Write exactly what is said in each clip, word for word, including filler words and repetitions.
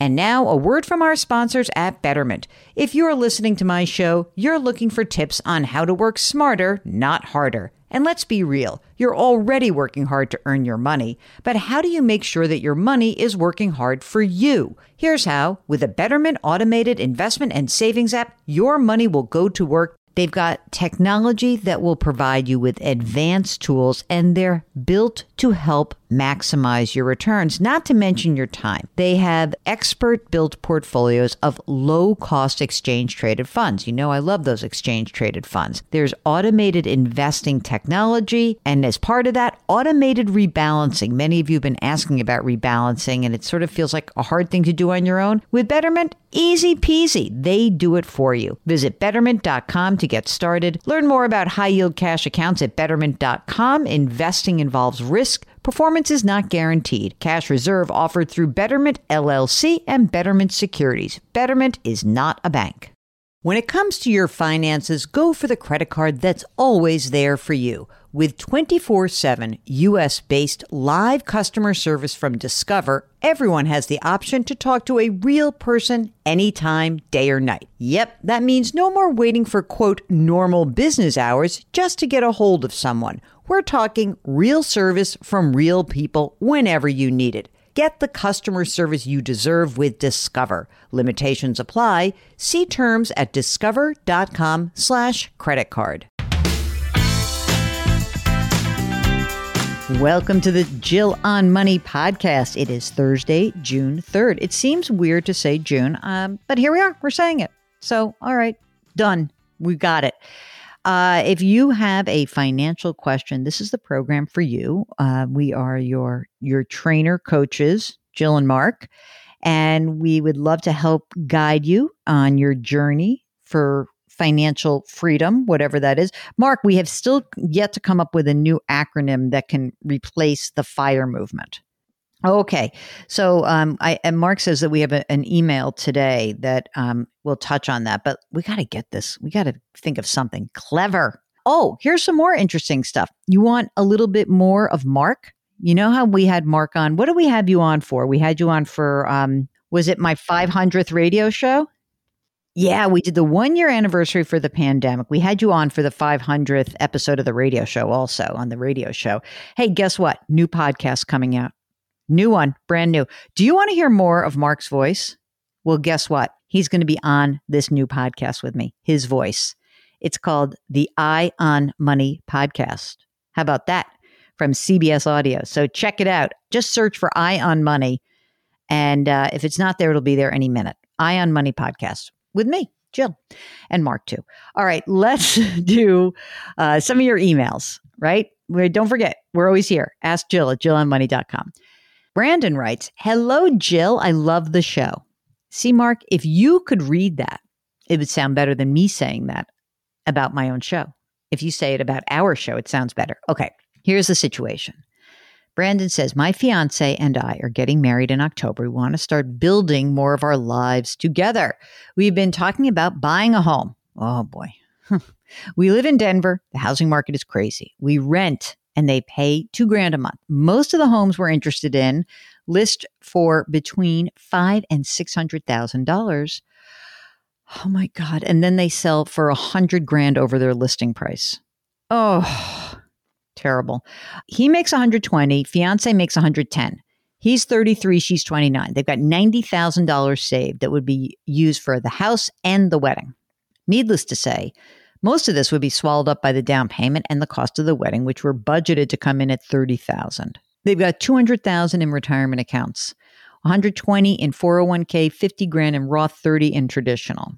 And now, a word from our sponsors at Betterment. If you're listening to my show, you're looking for tips on how to work smarter, not harder. And let's be real, you're already working hard to earn your money, but how do you make sure that your money is working hard for you? Here's how. With a Betterment automated investment and savings app, your money will go to work. They've got technology that will provide you with advanced tools, and they're built to help maximize your returns, not to mention your time. They have expert-built portfolios of low-cost exchange-traded funds. You know I love those exchange-traded funds. There's automated investing technology, and as part of that, automated rebalancing. Many of you have been asking about rebalancing, and it sort of feels like a hard thing to do on your own. With Betterment, easy peasy. They do it for you. Visit betterment dot com to get started. Learn more about high-yield cash accounts at betterment dot com. Investing involves risk. Performance is not guaranteed. Cash reserve offered through Betterment L L C and Betterment Securities. Betterment is not a bank. When it comes to your finances, go for the credit card that's always there for you. With twenty-four seven U S-based live customer service from Discover, everyone has the option to talk to a real person anytime, day or night. Yep, that means no more waiting for, quote, normal business hours just to get a hold of someone. We're talking real service from real people whenever you need it. Get the customer service you deserve with Discover. Limitations apply. See terms at discover.com slash credit card. Welcome to the Jill on Money podcast. It is Thursday, June third. It seems weird to say June, um, but here we are. We're saying it. So, all right, done. We got it. Uh, if you have a financial question, this is the program for you. Uh, we are your your trainer coaches, Jill and Mark, and we would love to help guide you on your journey for financial freedom, whatever that is. Mark, we have still yet to come up with a new acronym that can replace the FIRE movement. Okay. So um, I, and Mark says that we have a, an email today that um, will touch on that, but we got to get this. We got to think of something clever. Oh, here's some more interesting stuff. You want a little bit more of Mark? You know how we had Mark on? What did we have you on for? We had you on for, um, was it my five hundredth radio show? Yeah, we did the one year anniversary for the pandemic. We had you on for the five hundredth episode of the radio show also on the radio show. Hey, guess what? New podcast coming out. New one, brand new. Do you want to hear more of Mark's voice? Well, guess what? He's going to be on this new podcast with me, his voice. It's called the Eye on Money podcast. How about that? From C B S Audio. So check it out. Just search for Eye on Money. And uh, if it's not there, it'll be there any minute. Eye on Money podcast with me, Jill, and Mark too. All right, let's do uh, some of your emails, right? We're, don't forget, we're always here. Ask Jill at jill on money dot com. Brandon writes, hello, Jill. I love the show. See, Mark, if you could read that, it would sound better than me saying that about my own show. If you say it about our show, it sounds better. Okay, here's the situation. Brandon says, my fiance and I are getting married in October. We want to start building more of our lives together. We've been talking about buying a home. Oh, boy. We live in Denver. The housing market is crazy. We rent and they pay two grand a month. Most of the homes we're interested in list for between five and six hundred thousand dollars. Oh my God! And then they sell for a hundred grand over their listing price. Oh, terrible. He makes one hundred twenty. Fiance makes one hundred ten. He's thirty-three. She's twenty-nine. They've got ninety thousand dollars saved that would be used for the house and the wedding. Needless to say, most of this would be swallowed up by the down payment and the cost of the wedding, which were budgeted to come in at thirty thousand dollars. They've got two hundred thousand dollars in retirement accounts, one hundred twenty in four oh one k, fifty grand in Roth, thirty in traditional.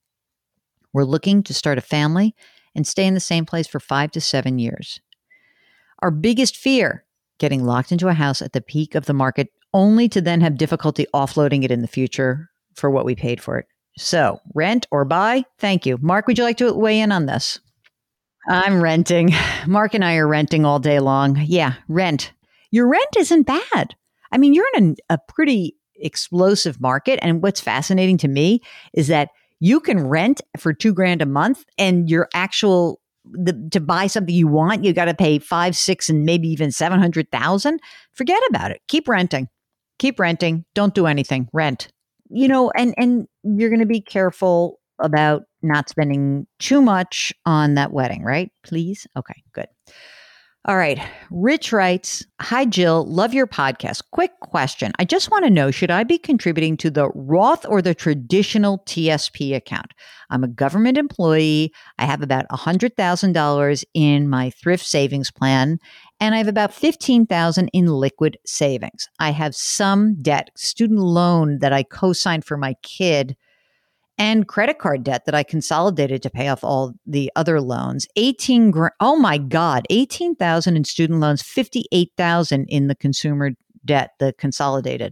We're looking to start a family and stay in the same place for five to seven years. Our biggest fear, getting locked into a house at the peak of the market, only to then have difficulty offloading it in the future for what we paid for it. So, rent or buy? Thank you. Mark, would you like to weigh in on this? I'm renting. Mark and I are renting all day long. Yeah, rent. Your rent isn't bad. I mean, you're in a, a pretty explosive market. And what's fascinating to me is that you can rent for two grand a month and your actual, the, to buy something you want, you got to pay five, six, and maybe even seven hundred thousand. Forget about it. Keep renting. Keep renting. Don't do anything. Rent. you know, and, and you're going to be careful about not spending too much on that wedding, right? Please. Okay, good. All right. Rich writes, "Hi, Jill. Love your podcast. Quick question. I just want to know, should I be contributing to the Roth or the traditional T S P account? I'm a government employee. I have about one hundred thousand dollars in my thrift savings plan, and I have about fifteen thousand dollars in liquid savings. I have some debt, student loan that I co-signed for my kid, and credit card debt that I consolidated to pay off all the other loans. eighteen grand. Oh my God, eighteen thousand in student loans, fifty-eight thousand in the consumer debt, the consolidated.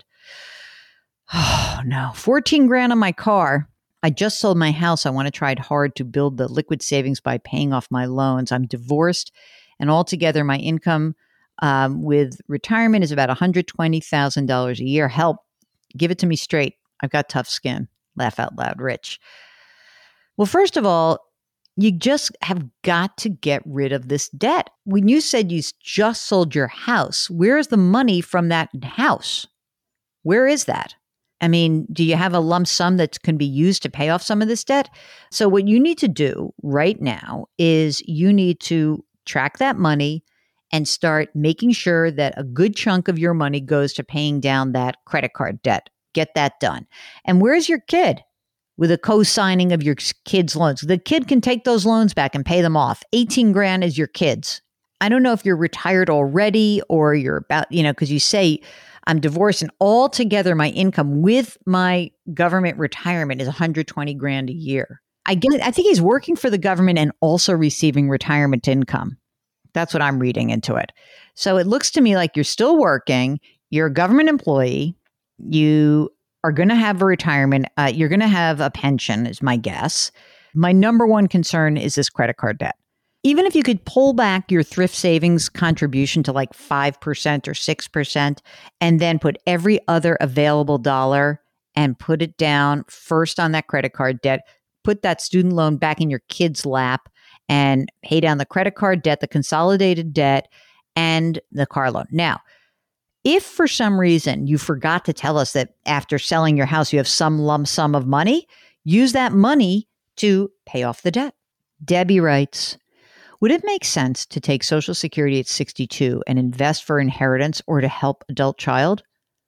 Oh no, fourteen grand on my car. I just sold my house. I want to try hard to build the liquid savings by paying off my loans. I'm divorced, and altogether my income um, with retirement is about one hundred twenty thousand dollars a year. Help, give it to me straight. I've got tough skin." Laugh out loud, Rich. Well, first of all, you just have got to get rid of this debt. When you said you just sold your house, where is the money from that house? Where is that? I mean, do you have a lump sum that can be used to pay off some of this debt? So what you need to do right now is you need to track that money and start making sure that a good chunk of your money goes to paying down that credit card debt. Get that done. And where's your kid with a co-signing of your kid's loans? The kid can take those loans back and pay them off. eighteen grand is your kid's. I don't know if you're retired already or you're about, you know, because you say I'm divorced and altogether my income with my government retirement is one hundred twenty grand a year. I get, I think he's working for the government and also receiving retirement income. That's what I'm reading into it. So it looks to me like you're still working. You're a government employee. You are going to have a retirement. Uh, you're going to have a pension, is my guess. My number one concern is this credit card debt. Even if you could pull back your thrift savings contribution to like five percent or six percent and then put every other available dollar and put it down first on that credit card debt, put that student loan back in your kid's lap and pay down the credit card debt, the consolidated debt, and the car loan. Now, if for some reason you forgot to tell us that after selling your house, you have some lump sum of money, use that money to pay off the debt. Debbie writes, "Would it make sense to take Social Security at sixty-two and invest for inheritance or to help adult child?"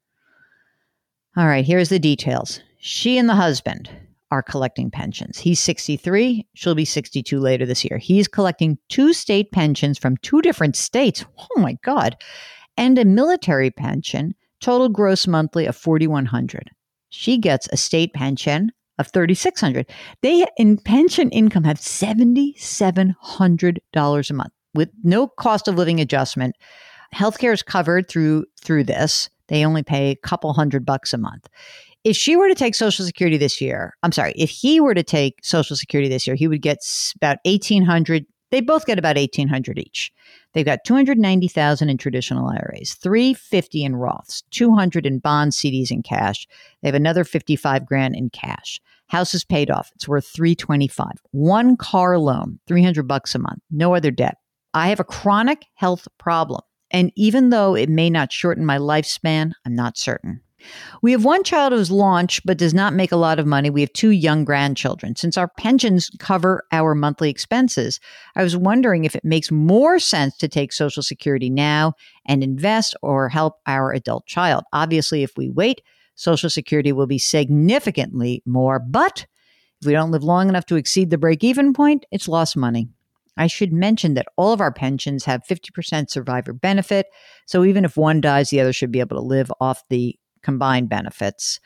All right, here's the details. She and the husband are collecting pensions. He's sixty-three. She'll be sixty-two later this year. He's collecting two state pensions from two different states. Oh my God. And a military pension, total gross monthly of forty-one hundred dollars. She gets a state pension of thirty-six hundred dollars. They, in pension income, have seven thousand seven hundred dollars a month with no cost of living adjustment. Healthcare is covered through through this. They only pay a couple hundred bucks a month. If she were to take Social Security this year, I'm sorry, if he were to take Social Security this year, he would get about eighteen hundred dollars. They both get about eighteen hundred dollars each. They've got two hundred ninety thousand dollars in traditional I R As, three hundred fifty thousand dollars in Roths, two hundred thousand dollars in bonds, C Ds, and cash. They have another fifty-five grand in cash. House is paid off. It's worth three hundred twenty-five thousand dollars. One car loan, three hundred bucks a month. No other debt. I have a chronic health problem, and even though it may not shorten my lifespan, I'm not certain. We have one child who's launched but does not make a lot of money. We have two young grandchildren. Since our pensions cover our monthly expenses, I was wondering if it makes more sense to take Social Security now and invest or help our adult child. Obviously, if we wait, Social Security will be significantly more, but if we don't live long enough to exceed the break-even point, it's lost money. I should mention that all of our pensions have fifty percent survivor benefit, so even if one dies, the other should be able to live off the combined benefits.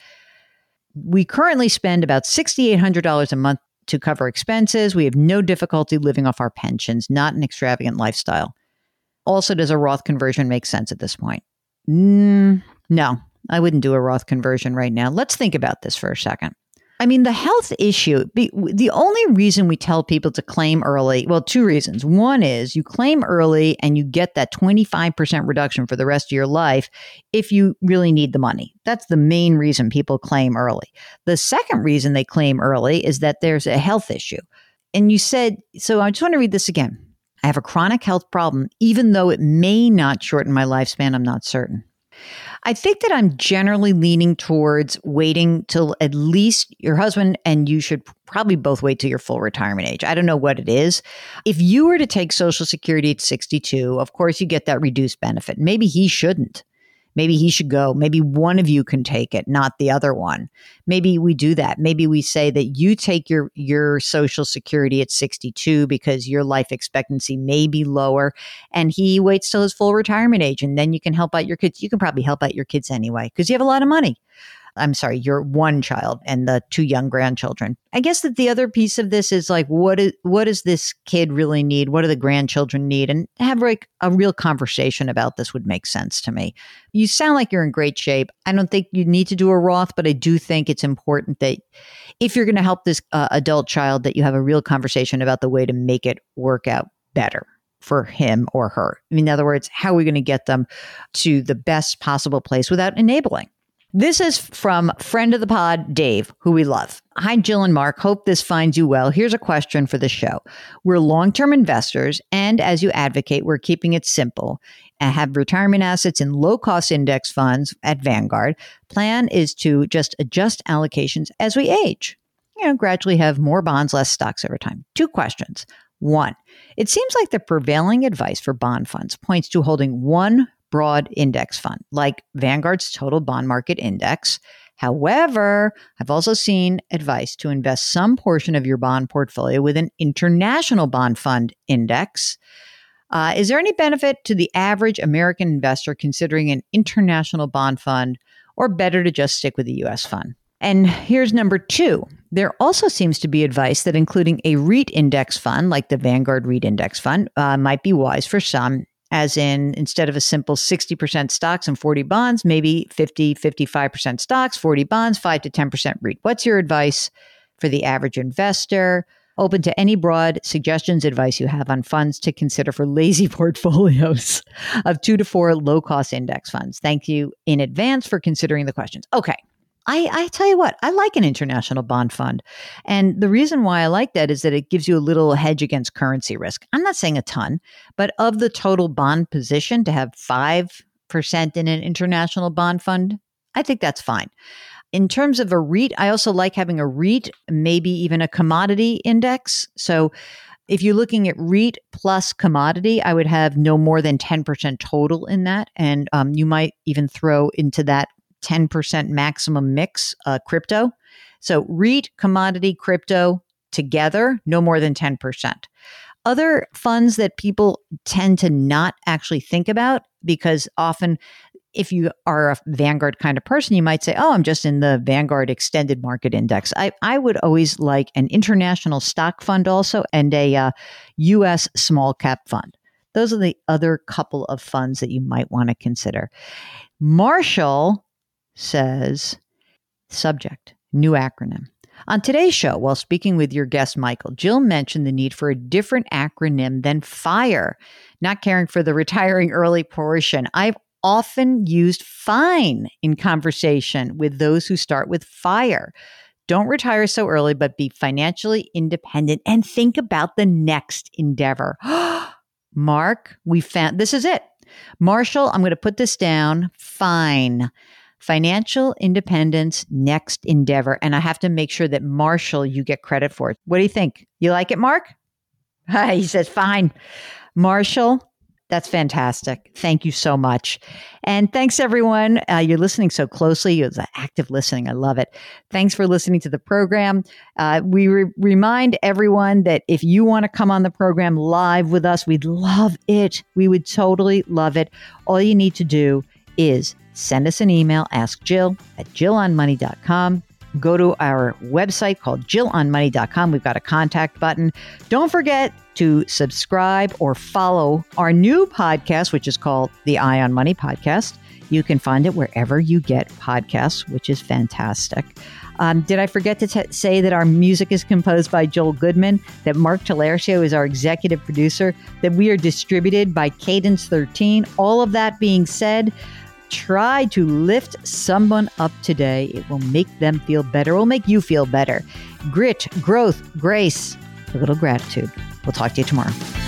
We currently spend about six thousand eight hundred dollars a month to cover expenses. We have no difficulty living off our pensions, not an extravagant lifestyle. Also, does a Roth conversion make sense at this point? Mm, no, I wouldn't do a Roth conversion right now. Let's think about this for a second. I mean, the health issue, the only reason we tell people to claim early, well, two reasons. One is you claim early and you get that twenty-five percent reduction for the rest of your life if you really need the money. That's the main reason people claim early. The second reason they claim early is that there's a health issue. And you said, so I just want to read this again. I have a chronic health problem, even though it may not shorten my lifespan, I'm not certain. I think that I'm generally leaning towards waiting till at least your husband and you should probably both wait till your full retirement age. I don't know what it is. If you were to take Social Security at sixty-two, of course you get that reduced benefit. Maybe he shouldn't. Maybe he should go. Maybe one of you can take it, not the other one. Maybe we do that. Maybe we say that you take your, your Social Security at sixty-two because your life expectancy may be lower, and he waits till his full retirement age, and then you can help out your kids. You can probably help out your kids anyway because you have a lot of money. I'm sorry, your one child and the two young grandchildren. I guess that the other piece of this is like, what is, what does this kid really need? What do the grandchildren need? And have like a real conversation about this would make sense to me. You sound like you're in great shape. I don't think you need to do a Roth, but I do think it's important that if you're going to help this uh, adult child, that you have a real conversation about the way to make it work out better for him or her. In other words, how are we going to get them to the best possible place without enabling? This is from friend of the pod, Dave, who we love. Hi, Jill and Mark. Hope this finds you well. Here's a question for the show. We're long-term investors, and as you advocate, we're keeping it simple. I have retirement assets in low-cost index funds at Vanguard. Plan is to just adjust allocations as we age. You know, gradually have more bonds, less stocks over time. Two questions. One, it seems like the prevailing advice for bond funds points to holding one broad index fund, like Vanguard's Total Bond Market Index. However, I've also seen advice to invest some portion of your bond portfolio with an international bond fund index. Uh, is there any benefit to the average American investor considering an international bond fund, or better to just stick with the U S fund? And here's number two. There also seems to be advice that including a REIT index fund, like the Vanguard REIT Index Fund, uh, might be wise for some. As in, instead of a simple sixty percent stocks and forty bonds, maybe fifty, fifty-five percent stocks, forty bonds, five to ten percent REIT. What's your advice for the average investor? Open to any broad suggestions, advice you have on funds to consider for lazy portfolios of two to four low-cost index funds. Thank you in advance for considering the questions. Okay. I, I tell you what, I like an international bond fund. And the reason why I like that is that it gives you a little hedge against currency risk. I'm not saying a ton, but of the total bond position, to have five percent in an international bond fund, I think that's fine. In terms of a REIT, I also like having a REIT, maybe even a commodity index. So if you're looking at REIT plus commodity, I would have no more than ten percent total in that. And um, you might even throw into that ten percent maximum mix, uh, crypto. So REIT, commodity, crypto together, no more than ten percent. Other funds that people tend to not actually think about, because often if you are a Vanguard kind of person, you might say, oh, I'm just in the Vanguard Extended Market Index. I, I would always like an international stock fund also, and a uh, U S small cap fund. Those are the other couple of funds that you might want to consider. Marshall says, subject, new acronym. On today's show, while speaking with your guest, Michael, Jill mentioned the need for a different acronym than FIRE, not caring for the retiring early portion. I've often used FINE in conversation with those who start with FIRE. Don't retire so early, but be financially independent and think about the next endeavor. Mark, we found, this is it. Marshall, I'm going to put this down. FINE. Financial independence, next endeavor. And I have to make sure that Marshall, you get credit for it. What do you think? You like it, Mark? He says, fine. Marshall, that's fantastic. Thank you so much. And thanks, everyone. Uh, you're listening so closely. It's active listening. I love it. Thanks for listening to the program. Uh, we re- remind everyone that if you want to come on the program live with us, we'd love it. We would totally love it. All you need to do is send us an email, ask Jill at jill on money dot com. Go to our website called jill on money dot com. We've got a contact button. Don't forget to subscribe or follow our new podcast, which is called the Eye on Money Podcast. You can find it wherever you get podcasts, which is fantastic. Um, did I forget to t- say that our music is composed by Joel Goodman, that Mark Talercio is our executive producer, that we are distributed by Cadence thirteen. All of that being said, try to lift someone up today. It will make them feel better. It will make you feel better. Grit, growth, grace, a little gratitude. We'll talk to you tomorrow.